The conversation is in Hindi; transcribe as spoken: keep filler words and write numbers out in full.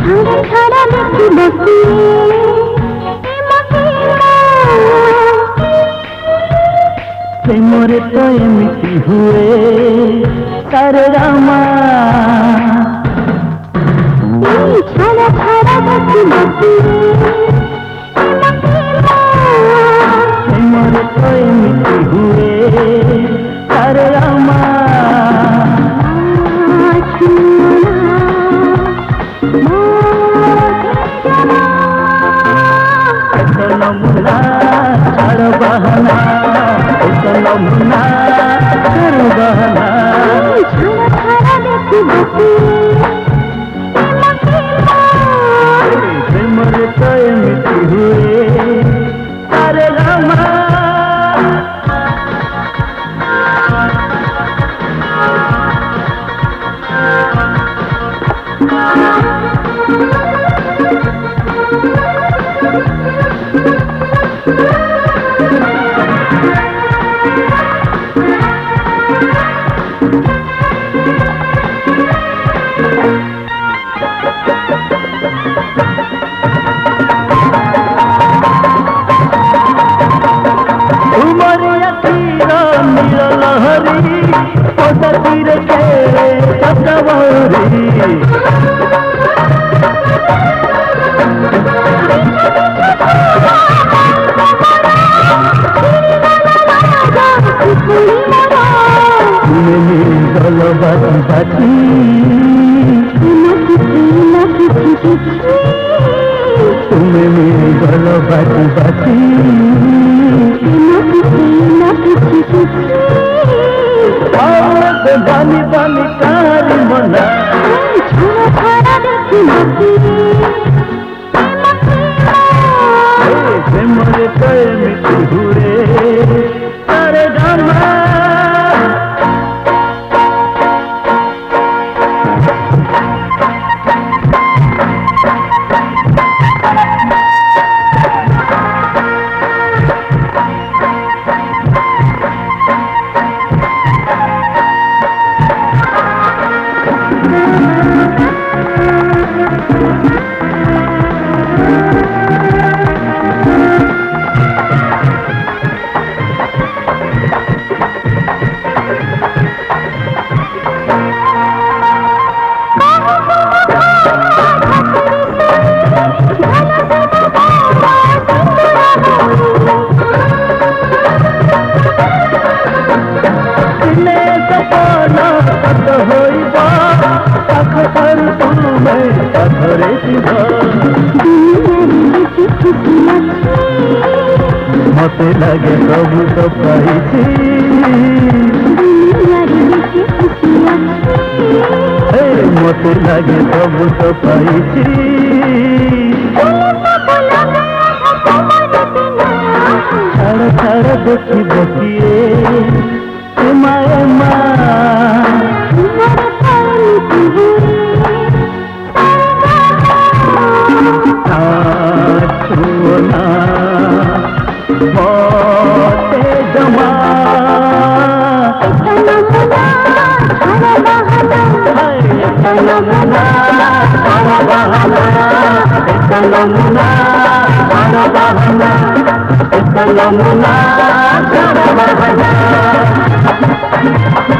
छाड़ा देखी बसिए प्रेमरे तो एमिति हुए सारे रामा छाड़ा छाड़ा देखी बसिए प्रेमरे तो एमिति हुए सारे रामा नमूना छाड़ बहना नमूना छाड़ बहना प्रेमरे तो एमिति हुए सारे रामा लहरी तीर खेले चकवरी गल बाती बाती तुम्हें मेरी गल बाती बाती बानी बानी कारी मना प्रेमरे तो एमिति हुए सारे रामा मत लगे सबू तो पाई मत लगे सबू तो पाई छाड़ छाड़ देखी बसिए माए माँ छुना मोते जमा नमूना नमूना नमूना